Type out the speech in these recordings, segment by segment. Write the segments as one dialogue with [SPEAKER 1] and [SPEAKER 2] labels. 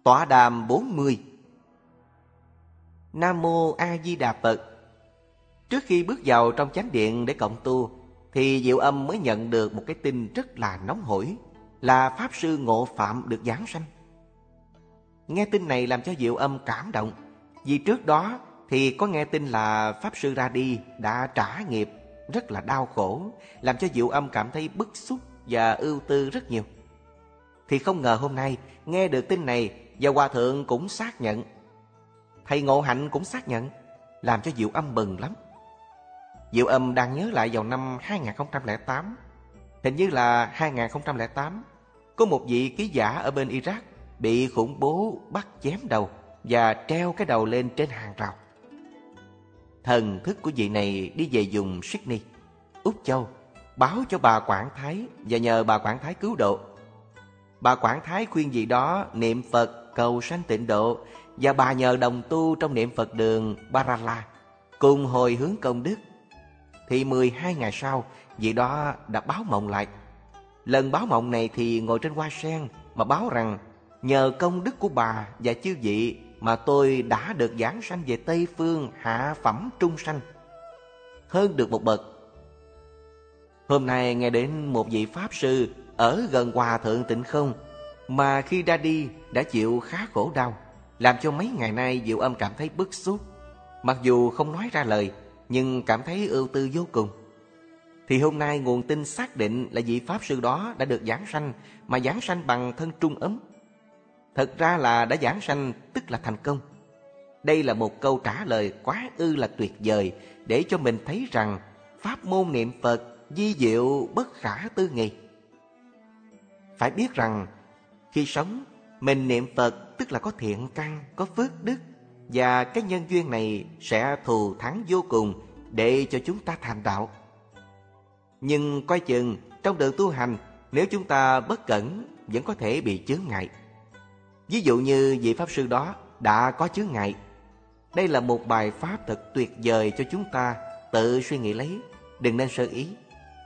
[SPEAKER 1] Tọa đàm 40. Nam Mô A Di Đà Phật. Trước khi bước vào trong chánh điện để cộng tu, thì Diệu Âm mới nhận được một cái tin rất là nóng hổi, là Pháp Sư Ngộ Phạm được giáng sanh. Nghe tin này làm cho Diệu Âm cảm động, vì trước đó thì có nghe tin là Pháp Sư ra đi đã trả nghiệp rất là đau khổ, làm cho Diệu Âm cảm thấy bức xúc và ưu tư rất nhiều. Thì không ngờ hôm nay nghe được tin này, và Hòa Thượng cũng xác nhận, thầy Ngộ Hạnh cũng xác nhận, làm cho Diệu Âm mừng lắm. Diệu Âm đang nhớ lại vào năm 2008, hình như là 2008, có một vị ký giả ở bên Iraq bị khủng bố bắt chém đầu và treo cái đầu lên trên hàng rào. Thần thức của vị này đi về vùng Sydney, Úc Châu, báo cho bà Quảng Thái và nhờ bà Quảng Thái cứu độ. Bà Quảng Thái khuyên vị đó niệm Phật cầu sanh tịnh độ, và bà nhờ đồng tu trong niệm Phật đường Barala cùng hồi hướng công đức. Thì 12 ngày sau, vị đó đã báo mộng lại. Lần báo mộng này thì ngồi trên hoa sen mà báo rằng nhờ công đức của bà và chư vị mà tôi đã được giáng sanh về Tây Phương hạ phẩm trung sanh, hơn được một bậc. Hôm nay nghe đến một vị Pháp Sư ở gần Hòa Thượng Tịnh Không, mà khi ra đi đã chịu khá khổ đau, làm cho mấy ngày nay Diệu Âm cảm thấy bức xúc. Mặc dù không nói ra lời, nhưng cảm thấy ưu tư vô cùng. Thì hôm nay nguồn tin xác định là vị Pháp Sư đó đã được giáng sanh, mà giáng sanh bằng thân trung ấm. Thật ra là đã giáng sanh tức là thành công. Đây là một câu trả lời quá ư là tuyệt vời, để cho mình thấy rằng pháp môn niệm Phật vi diệu bất khả tư nghị. Phải biết rằng khi sống, mình niệm Phật tức là có thiện căn, có phước đức, và cái nhân duyên này sẽ thù thắng vô cùng để cho chúng ta thành đạo. Nhưng coi chừng trong đường tu hành, nếu chúng ta bất cẩn vẫn có thể bị chướng ngại. Ví dụ như vị Pháp Sư đó đã có chướng ngại. Đây là một bài pháp thật tuyệt vời cho chúng ta tự suy nghĩ lấy, đừng nên sơ ý.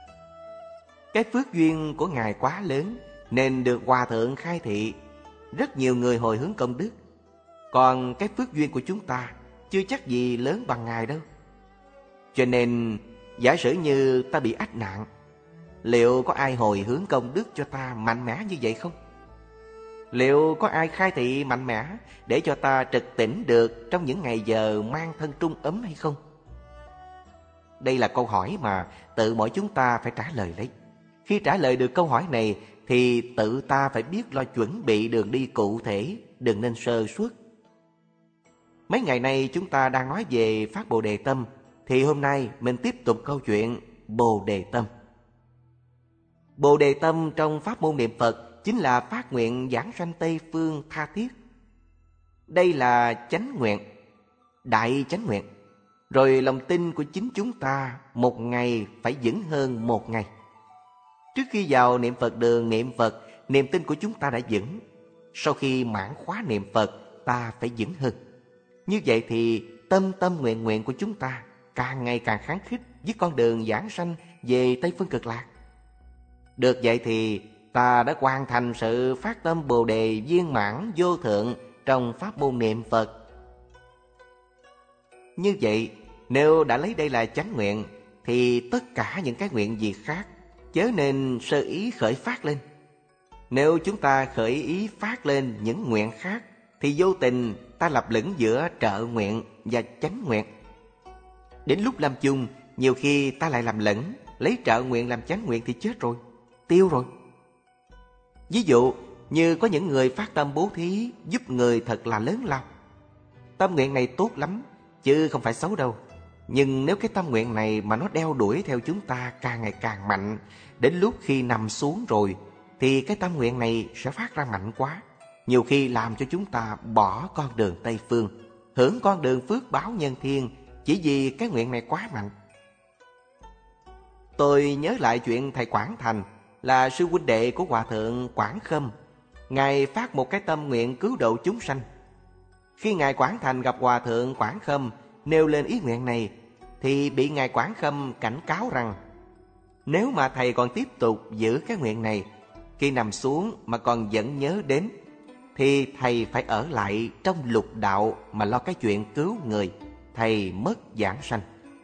[SPEAKER 1] Cái phước duyên của Ngài quá lớn nên được Hòa Thượng khai thị, rất nhiều người hồi hướng công đức. Còn cái phước duyên của chúng ta chưa chắc gì lớn bằng Ngài đâu. Cho nên giả sử như ta bị ách nạn, liệu có ai hồi hướng công đức cho ta mạnh mẽ như vậy không? Liệu có ai khai thị mạnh mẽ để cho ta trực tỉnh được trong những ngày giờ mang thân trung ấm hay không? Đây là câu hỏi mà tự mỗi chúng ta phải trả lời lấy. Khi trả lời được câu hỏi này thì tự ta phải biết lo chuẩn bị đường đi cụ thể, đừng nên sơ suất. Mấy ngày nay chúng ta đang nói về phát Bồ Đề Tâm, thì hôm nay mình tiếp tục câu chuyện Bồ Đề Tâm. Bồ Đề Tâm trong pháp môn niệm Phật chính là phát nguyện giảng sanh Tây Phương tha thiết. Đây là chánh nguyện, đại chánh nguyện. Rồi lòng tin của chính chúng ta một ngày phải vững hơn một ngày. Trước khi vào niệm Phật đường niệm Phật, niềm tin của chúng ta đã vững. Sau khi mãn khóa niệm Phật, ta phải vững hơn. Như vậy thì tâm nguyện nguyện của chúng ta càng ngày càng kháng khích với con đường giảng sanh về Tây Phương Cực Lạc. Được vậy thì ta đã hoàn thành sự phát tâm Bồ Đề viên mãn vô thượng trong pháp môn niệm Phật. Như vậy, nếu đã lấy đây là chánh nguyện, thì tất cả những cái nguyện gì khác chớ nên sơ ý khởi phát lên. Nếu chúng ta khởi ý phát lên những nguyện khác, thì vô tình ta lặp lửng giữa trợ nguyện và chánh nguyện. Đến lúc làm chung, nhiều khi ta lại làm lẫn, lấy trợ nguyện làm chánh nguyện thì chết rồi, tiêu rồi. Ví dụ như có những người phát tâm bố thí giúp người thật là lớn lao. Tâm nguyện này tốt lắm, chứ không phải xấu đâu. Nhưng nếu cái tâm nguyện này mà nó đeo đuổi theo chúng ta càng ngày càng mạnh, đến lúc khi nằm xuống rồi, thì cái tâm nguyện này sẽ phát ra mạnh quá. Nhiều khi làm cho chúng ta bỏ con đường Tây Phương, hưởng con đường phước báo nhân thiên, chỉ vì cái nguyện này quá mạnh. Tôi nhớ lại chuyện thầy Quảng Thành, là sư huynh đệ của Hòa Thượng Quảng Khâm. Ngài phát một cái tâm nguyện cứu độ chúng sanh. Khi Ngài Quảng Thành gặp Hòa Thượng Quảng Khâm nêu lên ý nguyện này, thì bị Ngài Quảng Khâm cảnh cáo rằng nếu mà thầy còn tiếp tục giữ cái nguyện này, khi nằm xuống mà còn vẫn nhớ đến, thì thầy phải ở lại trong lục đạo mà lo cái chuyện cứu người. Thầy mất giảng sanh.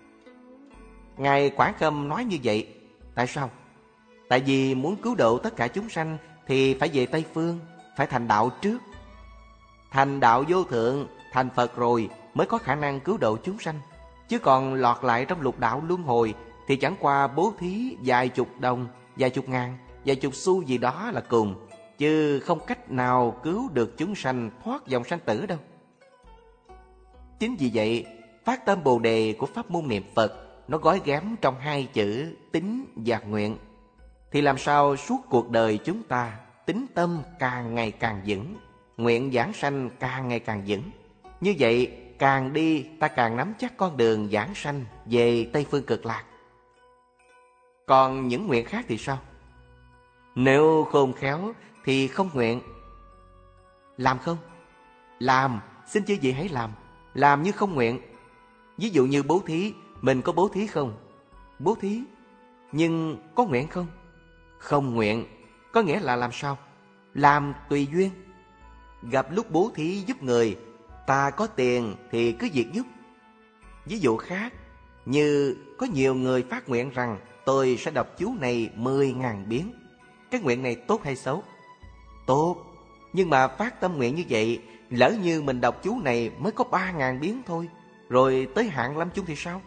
[SPEAKER 1] Ngài Quảng Khâm nói như vậy. Tại sao? Tại vì muốn cứu độ tất cả chúng sanh thì phải về Tây Phương, phải thành đạo trước. Thành đạo vô thượng, thành Phật rồi mới có khả năng cứu độ chúng sanh. Chứ còn lọt lại trong lục đạo luân hồi thì chẳng qua bố thí vài chục đồng, vài chục ngàn, vài chục xu gì đó là cùng, chứ không cách nào cứu được chúng sanh thoát dòng sanh tử đâu. Chính vì vậy, phát tâm Bồ Đề của pháp môn niệm Phật nó gói ghém trong hai chữ tín và nguyện. Thì làm sao suốt cuộc đời chúng ta tín tâm càng ngày càng vững, nguyện giảng sanh càng ngày càng vững. Như vậy càng đi ta càng nắm chắc con đường giảng sanh về Tây Phương Cực Lạc. Còn những nguyện khác thì sao? Nếu khôn khéo thì không nguyện. Làm không? Làm, xin chư vị hãy làm. Làm như không nguyện. Ví dụ như bố thí, mình có bố thí không? Bố thí, nhưng có nguyện không? Không nguyện. Có nghĩa là làm sao? Làm tùy duyên. Gặp lúc bố thí giúp người, ta có tiền thì cứ việc giúp. Ví dụ khác, như có nhiều người phát nguyện rằng tôi sẽ đọc chú này 10.000 biến. Cái nguyện này tốt hay xấu? Tốt. Nhưng mà phát tâm nguyện như vậy, lỡ như mình đọc chú này mới có 3.000 biến thôi, rồi tới hạn lâm chung thì sao?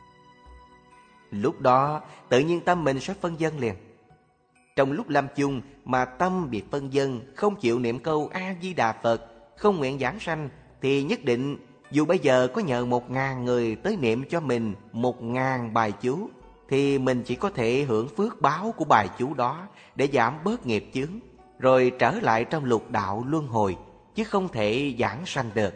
[SPEAKER 1] Lúc đó tự nhiên tâm mình sẽ phân vân liền. Trong lúc lâm chung mà tâm bị phân vân, không chịu niệm câu A-di-đà Phật, không nguyện giảng sanh, thì nhất định dù bây giờ có nhờ 1.000 người tới niệm cho mình 1.000 bài chú, thì mình chỉ có thể hưởng phước báo của bài chú đó để giảm bớt nghiệp chướng, rồi trở lại trong lục đạo luân hồi, chứ không thể giảng sanh được.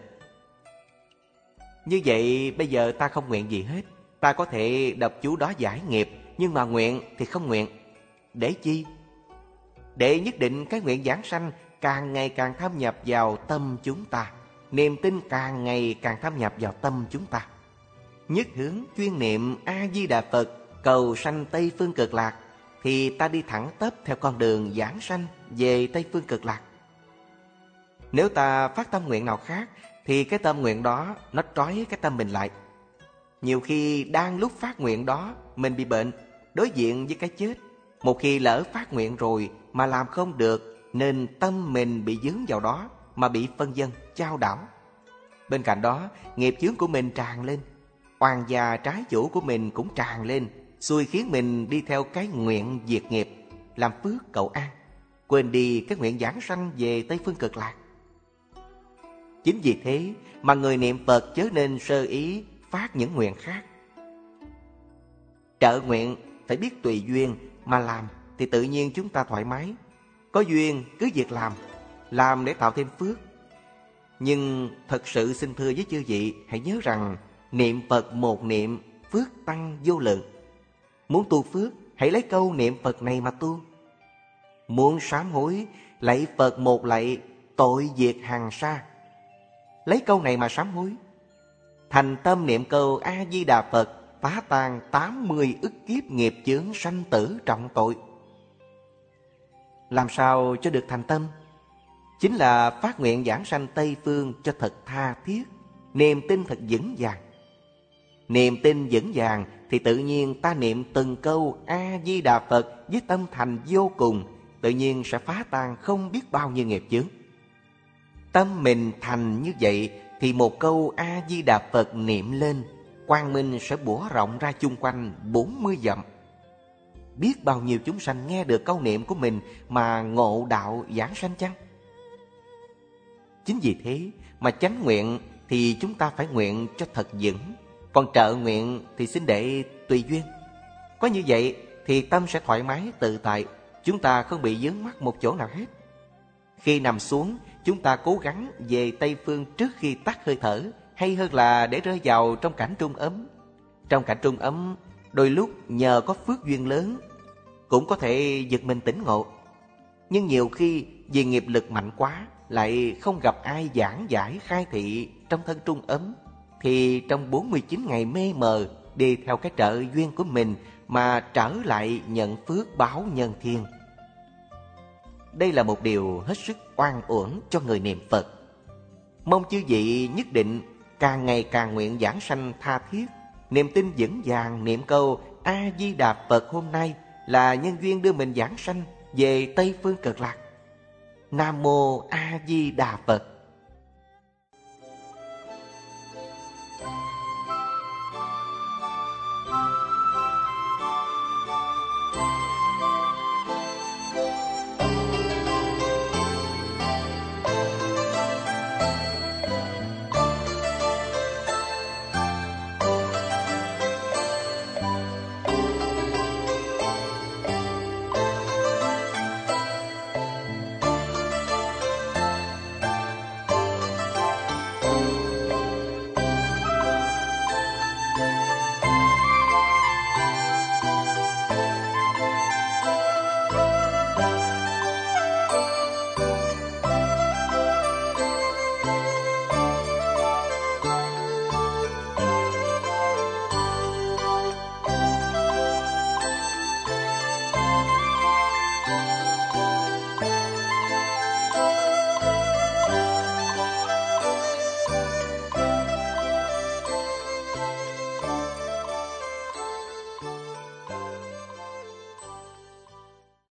[SPEAKER 1] Như vậy bây giờ ta không nguyện gì hết. Ta có thể đọc chú đó giải nghiệp, nhưng mà nguyện thì không nguyện. Để chi? Để nhất định cái nguyện giảng sanh càng ngày càng thâm nhập vào tâm chúng ta, niềm tin càng ngày càng thâm nhập vào tâm chúng ta. Nhất hướng chuyên niệm A-di-đà Phật, cầu sanh Tây Phương Cực Lạc, thì ta đi thẳng tắp theo con đường giảng sanh về Tây Phương Cực Lạc. Nếu ta phát tâm nguyện nào khác, thì cái tâm nguyện đó nó trói cái tâm mình lại. Nhiều khi đang lúc phát nguyện đó, mình bị bệnh, đối diện với cái chết. Một khi lỡ phát nguyện rồi mà làm không được, nên tâm mình bị dướng vào đó, mà bị phân vân, chao đảo. Bên cạnh đó, nghiệp chướng của mình tràn lên, oan gia trái chủ của mình cũng tràn lên, xui khiến mình đi theo cái nguyện diệt nghiệp, làm phước cầu an, quên đi cái nguyện giảng sanh về Tây Phương Cực Lạc. Chính vì thế mà người niệm Phật chớ nên sơ ý phát những nguyện khác. Trợ nguyện phải biết tùy duyên mà làm, thì tự nhiên chúng ta thoải mái. Có duyên cứ việc làm để tạo thêm phước. Nhưng thật sự xin thưa với chư vị, hãy nhớ rằng niệm Phật một niệm, phước tăng vô lượng. Muốn tu phước, hãy lấy câu niệm Phật này mà tu. Muốn sám hối, lạy Phật một lạy, tội diệt hàng sa. Lấy câu này mà sám hối. Thành tâm niệm câu A-di-đà Phật, phá tan 80 ức kiếp nghiệp chướng sanh tử trọng tội. Làm sao cho được thành tâm? Chính là phát nguyện giảng sanh Tây Phương cho thật tha thiết, niềm tin thật vững vàng. Niềm tin vững vàng thì tự nhiên ta niệm từng câu A-di-đà Phật với tâm thành vô cùng, tự nhiên sẽ phá tan không biết bao nhiêu nghiệp chướng. Tâm mình thành như vậy thì một câu A-di-đà Phật niệm lên, quang minh sẽ bủa rộng ra chung quanh 40 dặm. Biết bao nhiêu chúng sanh nghe được câu niệm của mình mà ngộ đạo giảng sanh chăng? Chính vì thế mà chánh nguyện thì chúng ta phải nguyện cho thật vững, còn trợ nguyện thì xin để tùy duyên. Có như vậy thì tâm sẽ thoải mái tự tại, chúng ta không bị vướng mắc một chỗ nào hết. Khi nằm xuống, chúng ta cố gắng về Tây Phương trước khi tắt hơi thở, hay hơn là để rơi vào trong cảnh trung ấm. Trong cảnh trung ấm, đôi lúc nhờ có phước duyên lớn, cũng có thể giật mình tỉnh ngộ. Nhưng nhiều khi vì nghiệp lực mạnh quá, lại không gặp ai giảng giải khai thị trong thân trung ấm, thì trong 49 ngày mê mờ đi theo cái trợ duyên của mình mà trở lại nhận phước báo nhân thiên. đây là một điều hết sức oan uổng cho người niệm Phật. Mong chư vị nhất định càng ngày càng nguyện giảng sanh tha thiết, niềm tin vững vàng niệm câu A-di-đà Phật hôm nay là nhân duyên đưa mình giảng sanh về Tây Phương Cực Lạc. Nam Mô A Di Đà Phật.